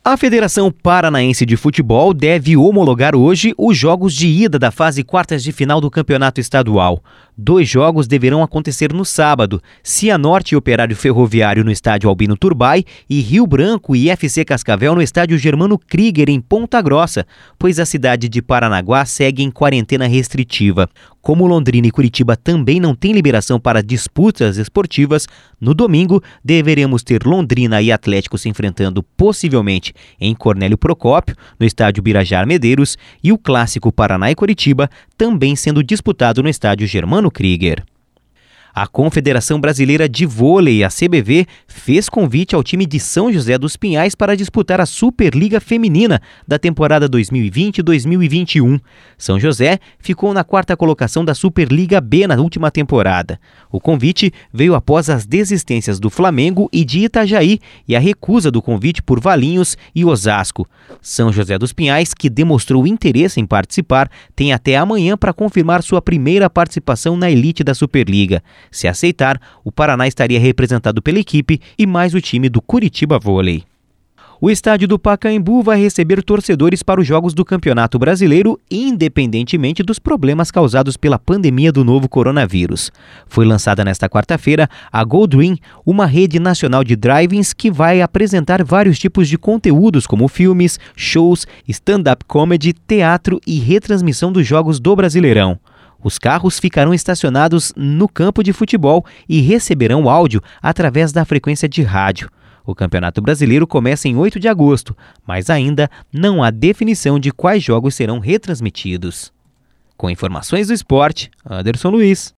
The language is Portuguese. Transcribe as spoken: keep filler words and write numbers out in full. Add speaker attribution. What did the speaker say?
Speaker 1: A Federação Paranaense de Futebol deve homologar hoje os jogos de ida da fase quartas de final do Campeonato Estadual. Dois jogos deverão acontecer no sábado, Cianorte e Operário Ferroviário no estádio Albino Turbay e Rio Branco e F C Cascavel no estádio Germano Krieger em Ponta Grossa, pois a cidade de Paranaguá segue em quarentena restritiva. Como Londrina e Curitiba também não têm liberação para disputas esportivas, no domingo deveremos ter Londrina e Atlético se enfrentando possivelmente em Cornélio Procópio, no estádio Birajara Medeiros, e o clássico Paraná e Curitiba também sendo disputado no estádio Germano Krieger. A Confederação Brasileira de Vôlei, a C B V, fez convite ao time de São José dos Pinhais para disputar a Superliga Feminina da temporada dois mil e vinte dois mil e vinte e um. São José ficou na quarta colocação da Superliga B na última temporada. O convite veio após as desistências do Flamengo e de Itajaí e a recusa do convite por Valinhos e Osasco. São José dos Pinhais, que demonstrou interesse em participar, tem até amanhã para confirmar sua primeira participação na elite da Superliga. Se aceitar, o Paraná estaria representado pela equipe e mais o time do Curitiba Vôlei. O estádio do Pacaembu vai receber torcedores para os jogos do Campeonato Brasileiro, independentemente dos problemas causados pela pandemia do novo coronavírus. Foi lançada nesta quarta-feira a Goldwyn, uma rede nacional de drive-ins que vai apresentar vários tipos de conteúdos como filmes, shows, stand-up comedy, teatro e retransmissão dos jogos do Brasileirão. Os carros ficarão estacionados no campo de futebol e receberão áudio através da frequência de rádio. O Campeonato Brasileiro começa em oito de agosto, mas ainda não há definição de quais jogos serão retransmitidos. Com informações do esporte, Anderson Luiz.